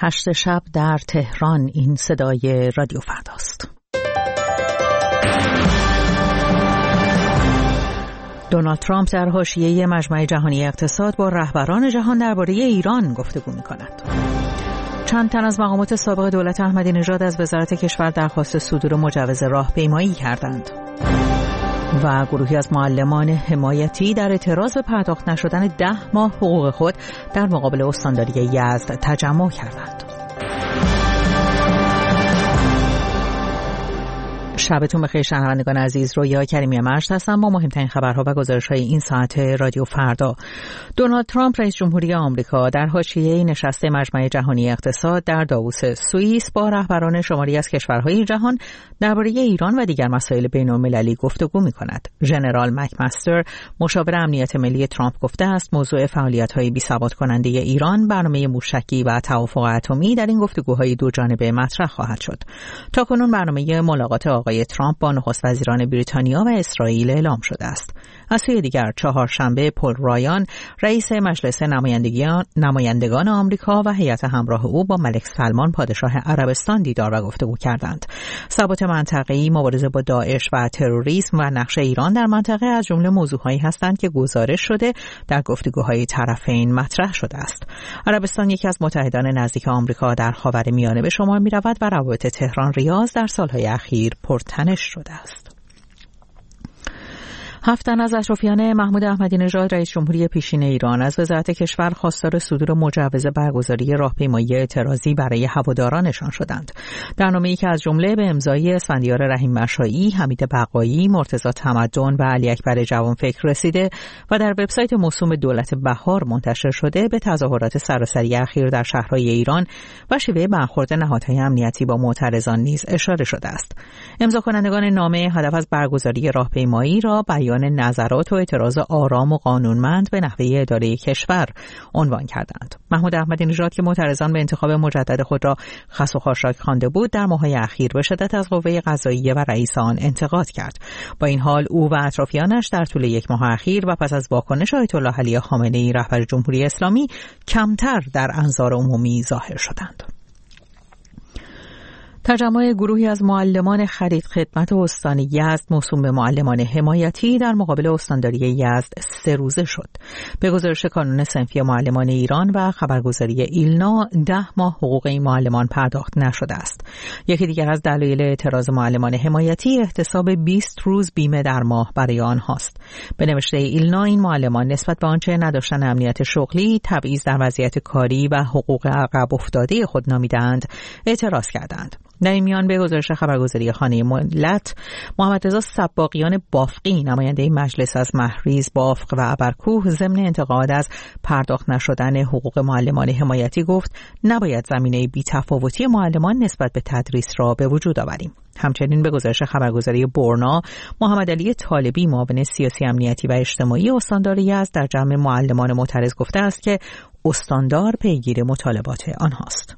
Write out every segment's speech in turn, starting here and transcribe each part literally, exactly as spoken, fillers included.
هشت شب در تهران. این صدای رادیو فرداست. دونالد ترامپ در حاشیه مجمع جهانی اقتصاد با رهبران جهان درباره ایران گفتگو می‌کند. چند تن از مقامات سابق دولت احمدی نژاد از وزارت کشور درخواست صدور مجوز راهپیمایی کردند. و گروهی از معلمان حمایتی در اعتراض به پرداخت نشدن ده ماه حقوق خود در مقابل استانداری یزد تجمع کردند. شبتون بخیر شنوندگان عزیز، رویا کریمی مجد هستم با مهمترین خبرها و گزارش‌های این ساعت رادیو فردا. دونالد ترامپ رئیس جمهوری آمریکا در حاشیه نشست مجمع جهانی اقتصاد در داووس سوئیس با رهبران شماری از کشورهای جهان درباره ایران و دیگر مسائل بین‌المللی گفتگو می‌کند. ژنرال مکمستر مشاور امنیت ملی ترامپ گفته است موضوع فعالیت‌های بی‌ثبات کننده ایران، برنامه موشکی و توافق اتمی در این گفتگوهای دوجانبه مطرح خواهد شد. تاکنون برنامه ملاقات آقای ترامپ با نخست وزیران بریتانیا و اسرائیل اعلام شده است. از سوی دیگر چهارشنبه پل رایان رئیس مجلس نمایندگان نمایندگان آمریکا و هیئت همراه او با ملک سلمان پادشاه عربستان دیدار و گفتگو کردند. ثبات منطقه‌ای، مبارزه با داعش و تروریسم و نقش ایران در منطقه از جمله موضوعهایی هستند که گزارش شده در گفتگوهای طرفین مطرح شده است. عربستان یکی از متحدان نزدیک آمریکا در خاورمیانه به شمار می‌رود و روابط تهران ریاض در سالهای اخیر پرتنش شده است. هفت تن از اطرافیان محمود احمدی نژاد رئیس جمهوری پیشین ایران از وزارت کشور خواستار صدور مجوز برگزاری راهپیمایی اعتراضی برای هوادارانشان شدند. در نامه‌ای که از جمله به امضای اسفندیار رحیم مشایی، حمید بقایی، مرتضی تمدن و علی اکبر جوانفکر رسیده و در وبسایت موسوم دولت بهار منتشر شده، به تظاهرات سراسری اخیر در شهرهای ایران و شیوه برخورد نهادهای امنیتی با معترضان نیز اشاره شده است. امضا کنندگان نامه هدف از برگزاری راهپیمایی را بیان نظرات و اعتراض آرام و قانونمند به نحوه اداره کشور عنوان کردند. محمود احمدی نژاد که معترضان به انتخاب مجدد خود را خس و خاشاک خوانده بود، در ماه‌های اخیر به شدت از قوه قضاییه و رئیس آن انتقاد کرد. با این حال او و اطرافیانش در طول یک ماه اخیر و پس از واکنش آیت الله علی خامنه‌ای رهبر جمهوری اسلامی کمتر در انظار عمومی ظاهر شدند. تجمع گروهی از معلمان خرید خدمت استان یزد موسوم به معلمان حمایتی در مقابل استانداری یزد سه روزه شد. به گزارش کانون صنفی معلمان ایران و خبرگزاری ایلنا، ده ماه حقوق این معلمان پرداخت نشده است. یکی دیگر از دلایل اعتراض معلمان حمایتی احتساب بیست روز بیمه در ماه برای آنهاست. به نوشته ایلنا، این معلمان نسبت به آنچه نداشتن امنیت شغلی، تبعیض در وضعیت کاری و حقوق عقب افتاده خود نامیدند اعتراض کردند. در این میان به گزارش خبرگزاری خانه ملت، محمد رضا سباقیان بافقی نماینده مجلس از مهریز، بافق و ابرکوه ضمن انتقاد از پرداخت نشدن حقوق معلمان حمایتی گفت نباید زمینه بی‌تفاوتی معلمان نسبت به تدریس را به وجود آوریم. همچنین به گزارش خبرگزاری برنا، محمد علی طالبی معاون سیاسی امنیتی و اجتماعی استاندار یزد در جمع معلمان معترض گفته است که استاندار پیگیر مطالبات آنهاست.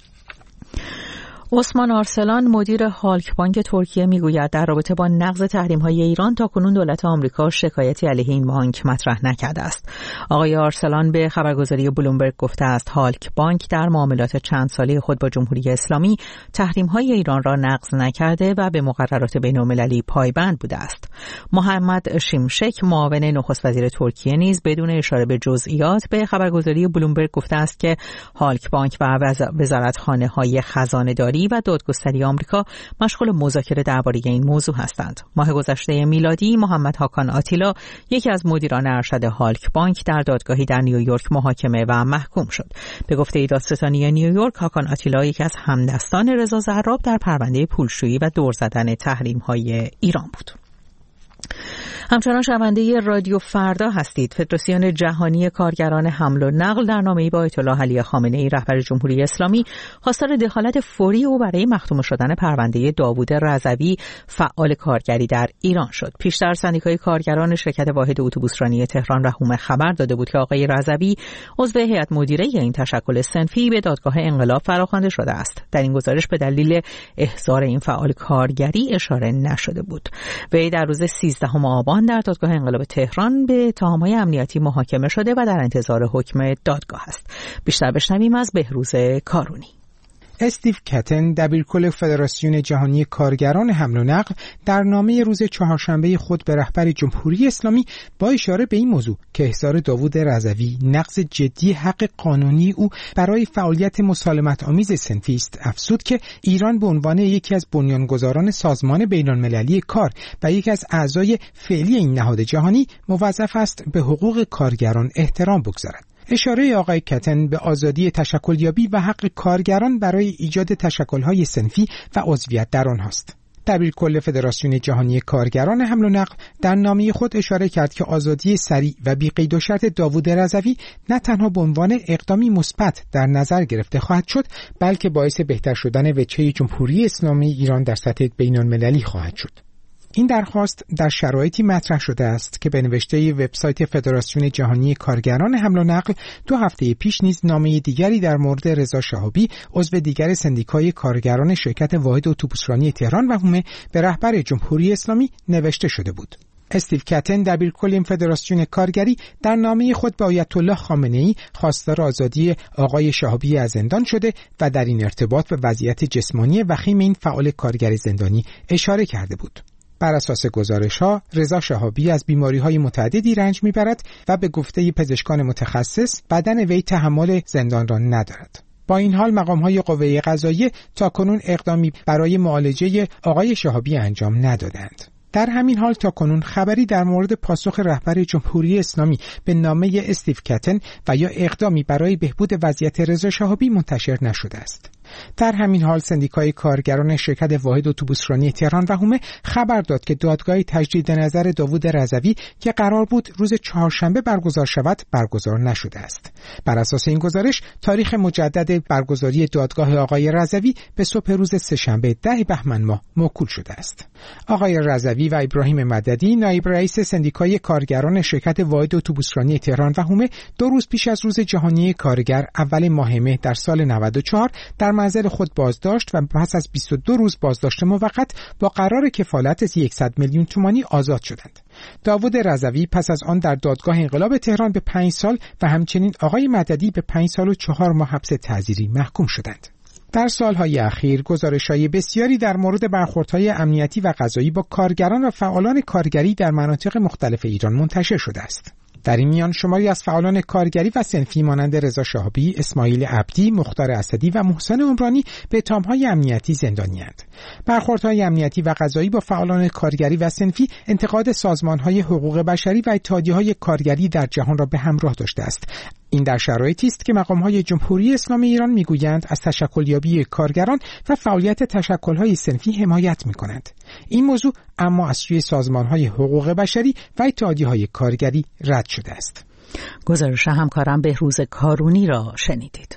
عثمان آرسلان مدیر هالک بانک ترکیه میگوید در رابطه با نقض تحریم‌های ایران تاکنون دولت آمریکا شکایتی علیه این بانک مطرح نکرده است. آقای آرسلان به خبرگزاری بلومبرگ گفته است هالک بانک در معاملات چند ساله خود با جمهوری اسلامی تحریم‌های ایران را نقض نکرده و به مقررات بین‌المللی پایبند بوده است. محمد شیمشک معاون نخست وزیر ترکیه نیز بدون اشاره به جزئیات به خبرگزاری بلومبرگ گفته است که هالک بانک و وزارتخانه‌های خزانه‌داری و دادگستری آمریکا مشغول مذاکره درباره این موضوع هستند. ماه گذشته میلادی محمد هاکان آتیلا، یکی از مدیران ارشد هالک بانک، در دادگاهی در نیویورک محاکمه و محکوم شد. به گفته دادستانی نیویورک، هاکان آتیلا یکی از همدستان رضا زراب در پرونده پولشویی و دور زدن تحریم‌های ایران بود. همچنان شنونده رادیو فردا هستید. فدراسیون جهانی کارگران حمل و نقل در نامه‌ای با آیت الله علی خامنه‌ای رهبر جمهوری اسلامی خواستار دخالت فوری او برای مختوم شدن پرونده داوود رضوی فعال کارگری در ایران شد. پیشتر سندیکای کارگران شرکت واحد اتوبوسرانی تهران رحومه خبر داده بود که آقای رضوی عضو هیئت مدیره این تشکل صنفی به دادگاه انقلاب فراخوانده شده است. در این گزارش به دلیل احضار این فعال کارگری اشاره نشده بود. وی در روز سیزدهم آبان ایران در دادگاه انقلاب تهران به اتهام‌های امنیتی محاکمه شده و در انتظار حکم دادگاه است. بیشتر بشنویم از بهروز کارونی. استیو کتن، دبیرکل فدراسیون جهانی کارگران حمل و نقل، در نامه روز چهارشنبه خود به رهبر جمهوری اسلامی با اشاره به این موضوع که احضار داوود رضوی نقض جدی حق قانونی او برای فعالیت مسالمت آمیز صنفی است، افزود که ایران به عنوان یکی از بنیانگذاران سازمان بین‌المللی کار و یکی از اعضای فعلی این نهاد جهانی موظف است به حقوق کارگران احترام بگذارد. اشاره آقای کتن به آزادی تشکلیابی و حق کارگران برای ایجاد تشکل‌های صنفی و عضویت در آنهاست. دبیرکل فدراسیون جهانی کارگران حمل و نقل در نامه خود اشاره کرد که آزادی سریع و بی قید و شرط داوود رضوی نه تنها به عنوان اقدامی مثبت در نظر گرفته خواهد شد، بلکه باعث بهتر شدن وجهه جمهوری اسلامی ایران در سطح بین‌المللی خواهد شد. این درخواست در شرایطی مطرح شده است که به نوشته وبسایت فدراسیون جهانی کارگران حمل و نقل دو هفته پیش نیز نامه دیگری در مورد رضا شهابی، عضو دیگر سندیکای کارگران شرکت واحد اتوبوسرانی تهران و حومه، به رهبر جمهوری اسلامی نوشته شده بود. استیو کتن، دبیرکل این فدراسیون کارگری، در نامه خود به آیت الله خامنه‌ای خواستار آزادی آقای شهابی از زندان شده و در این ارتباط به وضعیت جسمانی وخیم این فعال کارگر زندانی اشاره کرده بود. بر اساس گزارش‌ها، رضا شهابی از بیماری‌های متعددی رنج می‌برد و به گفته پزشکان متخصص بدن وی تحمل زندان را ندارد. با این حال مقام‌های قوه قضاییه تاکنون اقدامی برای معالجه آقای شهابی انجام ندادند. در همین حال تاکنون خبری در مورد پاسخ رهبر جمهوری اسلامی به نامه استیو کتن و یا اقدامی برای بهبود وضعیت رضا شهابی منتشر نشده است. در همین حال سندیکای کارگران شرکت واحد اتوبوسرانی تهران و حومه خبر داد که دادگاه تجدید نظر داوود رضوی که قرار بود روز چهارشنبه برگزار شود برگزار نشده است. بر اساس این گزارش تاریخ مجدد برگزاری دادگاه آقای رضوی به صبح روز سه‌شنبه ده بهمن ماه موکول شده است. آقای رضوی و ابراهیم مددی، نایب رئیس سندیکای کارگران شرکت واحد اتوبوسرانی تهران و حومه، دو روز پیش از روز جهانی کارگر اول ماه مه در سال نود و چهار در منزل خود بازداشت و پس از بیست و دو روز بازداشت موقت با قرار کفالت صد میلیون تومانی آزاد شدند. داوود رضوی پس از آن در دادگاه انقلاب تهران به پنج سال و همچنین آقای مددی به پنج سال و چهار ماه حبس تعزیری محکوم شدند. در سالهای اخیر گزارش‌های بسیاری در مورد برخوردهای امنیتی و قضایی با کارگران و فعالان کارگری در مناطق مختلف ایران منتشر شده است. در این میان شماری از فعالان کارگری و صنفی مانند رضا شهابی، اسماعیل عبدی، مختار اسدی و محسن عمرانی به اتهام‌های امنیتی زندانی‌اند. برخوردهای امنیتی و قضایی با فعالان کارگری و صنفی انتقاد سازمان‌های حقوق بشری و اتحادیه‌های کارگری در جهان را به همراه داشته است. این در شرایطی است که مقام‌های جمهوری اسلامی ایران می‌گویند از تشکلیابی کارگران و فعالیت تشکل‌های صنفی حمایت می‌کنند. این موضوع اما از سوی سازمان‌های حقوق بشری و اتحادیه‌های کارگری رد شده است. گزارش همکارم بهروز کارونی را شنیدید.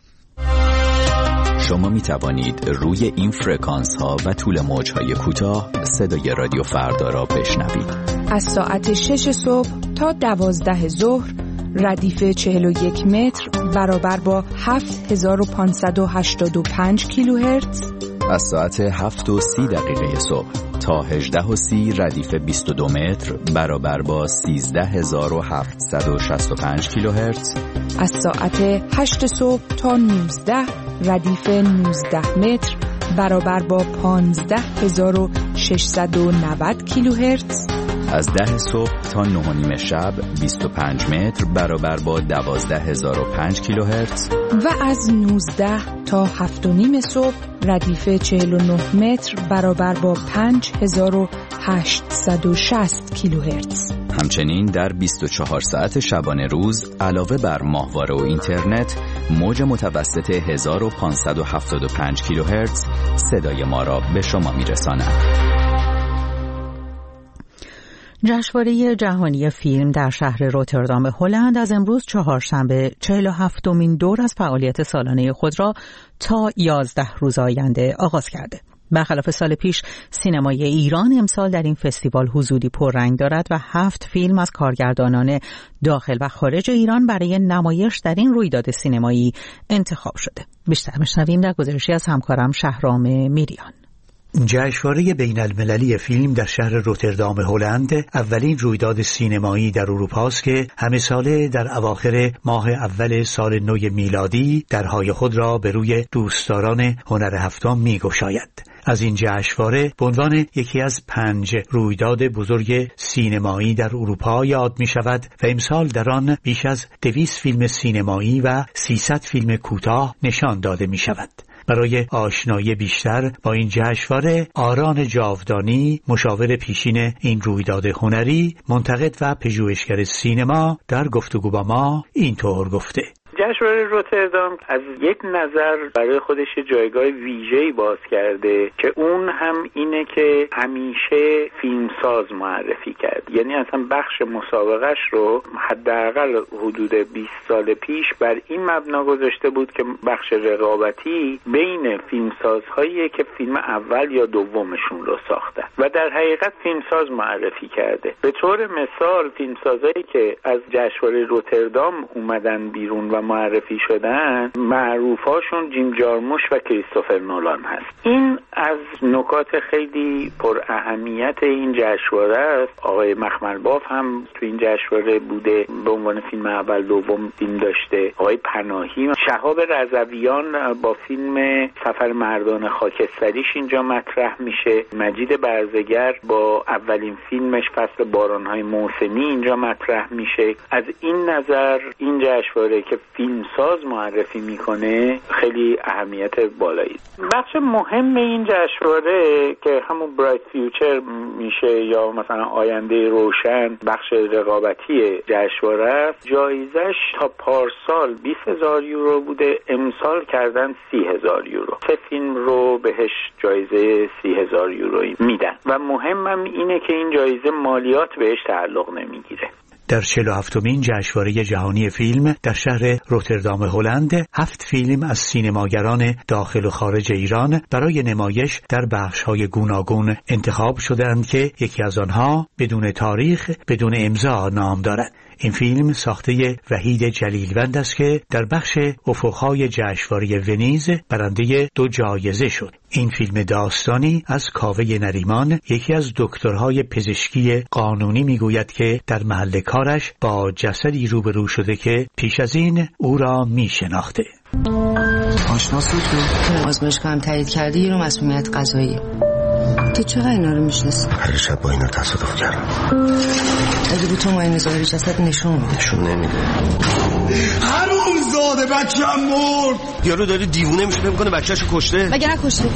شما می توانید روی این فرکانس ها و طول موج های کوتاه صدای رادیو فردا را بشنوید. از ساعت شش صبح تا دوازده ظهر ردیف چهل و یک متر برابر با هفت هزار و پانصد و هشتاد و پنج کیلوهرتز. از ساعت هفت و سی دقیقه صبح تا هجده و سی ردیف بیست و دو متر برابر با سیزده هزار و هفتصد و شصت و پنج کیلوهرتز. از ساعت هشت صبح تا نوزده ردیف نوزده متر برابر با پانزده هزار و ششصد و نود کیلوهرتز. از ده صبح تا نه و نیم شب بیست و پنج متر برابر با دوازده هزار و پنج کیلوهرتز. و از نوزده تا هفت و نیم صبح ردیف چهل و نه متر برابر با پنج هزار و هشتصد و شصت کیلوهرتز. همچنین در بیست و چهار ساعت شبانه روز علاوه بر ماهواره و اینترنت موج متوسط هزار و پانصد و هفتاد و پنج کیلوهرتز صدای ما را به شما میرساند. جشنواره جهانی فیلم در شهر روتردام هلند از امروز چهارشنبه چهل و هفتمین دور از فعالیت سالانه خود را تا یازده روز آینده آغاز کرده. برخلاف سال پیش سینمای ایران امسال در این فستیوال حضوری پررنگ دارد و هفت فیلم از کارگردانان داخل و خارج ایران برای نمایش در این رویداد سینمایی انتخاب شده. بیشتر بشنویم در گزارشی از همکارم شهرام میریان. جشنواره بین المللی فیلم در شهر روتردام هلند اولین رویداد سینمایی در اروپا است که همه ساله در اواخر ماه اول سال نو میلادی درهای خود را به روی دوستداران هنر هفتم می‌گشاید. از این جشنواره به عنوان یکی از پنج رویداد بزرگ سینمایی در اروپا یاد می شود و امسال در آن بیش از دویست فیلم سینمایی و سیصد فیلم کوتاه نشان داده می شود. برای آشنایی بیشتر با این جشنواره، آران جاودانی، مشاور پیشین این رویداد هنری، منتقد و پژوهشگر سینما، در گفتگو با ما اینطور گفته: جشنواره روتردام از یک نظر برای خودش جایگاه ویژه‌ای باز کرده که اون هم اینه که همیشه فیلمساز معرفی کرد. یعنی اصلا بخش مسابقهش رو حداقل حدود بیست سال پیش بر این مبنا گذاشته بود که بخش رقابتی بین فیلمسازهایی که فیلم اول یا دومشون رو ساختن و در حقیقت فیلمساز معرفی کرده. به طور مثال فیلمسازایی که از جشنواره روتردام اومدن بیرون و معرفی شدن، معروفاشون جیم جارموش و کریستوفر نولان هست. این از نکات خیلی پر اهمیت این جشنواره است. آقای مخملباف هم تو این جشنواره بوده، به عنوان فیلم اول دوم فیلم داشته. آقای پناهی، شهاب رضویان با فیلم سفر مردان خاکستریش اینجا مطرح میشه. مجید برزگر با اولین فیلمش فصل بارانهای موسمی اینجا مطرح میشه. از این نظر این جشنواره که فیلمساز معرفی میکنه خیلی اهمیت بالایی. بخش مهم این جشنواره که همون برایت فیوچر میشه یا مثلا آینده روشن، بخش رقابتی جشنواره است. جایزش تا پارسال بیست هزار یورو بوده، امسال کردن سی هزار یورو. سه فیلم رو بهش جایزه سی هزار یورویی میدن و مهمم اینه که این جایزه مالیات بهش تعلق نمیگیره. در چهل و هفتمین جشنواره جهانی فیلم در شهر روتردام هلند، هفت فیلم از سینماگران داخل و خارج ایران برای نمایش در بخش‌های گوناگون انتخاب شدند که یکی از آنها بدون تاریخ، بدون امضا نام دارد. این فیلم ساخته وحید جلیلوند است که در بخش افق‌های جشنواره ونیز برنده دو جایزه شد. این فیلم داستانی از کاوه نریمان، یکی از دکترهای پزشکی قانونی، میگوید که در محل کارش با جسدی روبرو شده که پیش از این او را میشناخته. آشناس تو تو آزمایشگاه هم تایید کردی یه رو مسئولیت قضایی. تو چرا اینا رو میشناسی؟ هر شب با اینا تصادف کردم. اگه بود تو ماینه ظاهری جسد نشون بده. نشون نمیده. حروم زاده بچه‌م مرد. یارو داره دیوونه میشه، فکر می‌کنه بچه‌شو کشته. مگه نکشته؟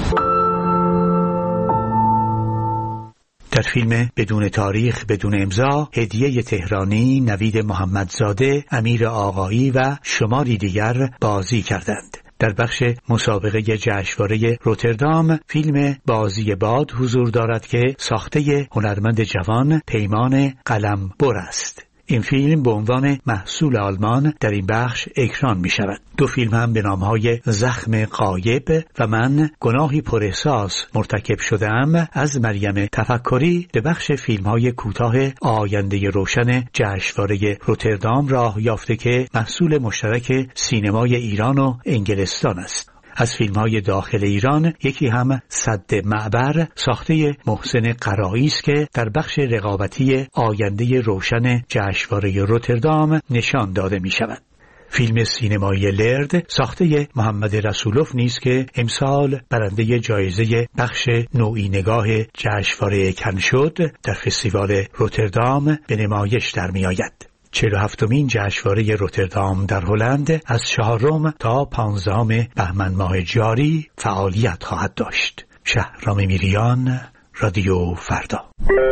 در فیلم بدون تاریخ، بدون امضا، هدیه تهرانی، نوید محمدزاده، امیر آقایی و شماری دیگر بازی کردند. در بخش مسابقه جشنواره روتردام، فیلم بازی باد حضور دارد که ساخته هنرمند جوان پیمان قلمبر است. این فیلم به عنوان محصول آلمان در این بخش اکران می شود. دو فیلم هم به نامهای زخم غایب و من گناهی پر احساس مرتکب شده‌ام از مریم تفکری به بخش فیلم‌های کوتاه آینده روشن جشنواره روتردام راه یافته که محصول مشترک سینمای ایران و انگلستان است. از فیلم‌های داخل ایران یکی هم سد معبر ساخته محسن قرایی است که در بخش رقابتی آینده روشن جشنواره روتردام نشان داده می‌شود. فیلم سینمایی لرد ساخته محمد رسولوف نیست که امسال برنده جایزه بخش نوعی نگاه جشنواره کن شد، در فستیوال روتردام به نمایش در می‌آید. چهل و هفتمین جشنواره روتردام در هلند از چهارم تا پانزدهم بهمن ماه جاری فعالیت خواهد داشت. شهرام میریان، رادیو فردا.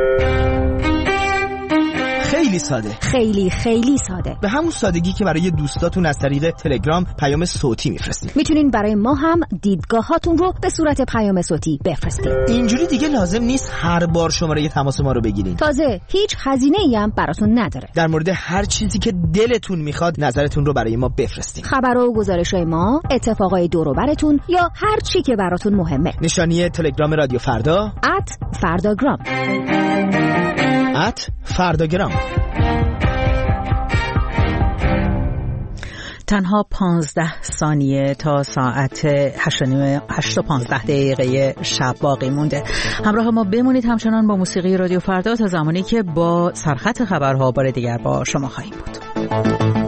خیلی ساده، خیلی خیلی ساده، به همون سادگی که برای دوستاتون از طریق تلگرام پیام صوتی میفرستید. میتونین برای ما هم دیدگاهاتون رو به صورت پیام صوتی بفرستید. اینجوری دیگه لازم نیست هر بار شماره تماس ما رو بگیرین. تازه هیچ هزینه‌ای هم براتون نداره. در مورد هر چیزی که دلتون میخواد نظرتون رو برای ما بفرستید. خبر و گزارش‌های ما، اتفاقای دور و براتون یا هر چی که براتون مهمه. نشانی تلگرام رادیو فردا ات فرداگرام ات فرداگرام. تنها پانزده ثانیه تا ساعت هشت و پانزده دقیقه شب باقی مونده. همراه ما بمونید همچنان با موسیقی رادیو فردا تا زمانی که با سرخط خبرها بار دیگر با شما خواهیم بود.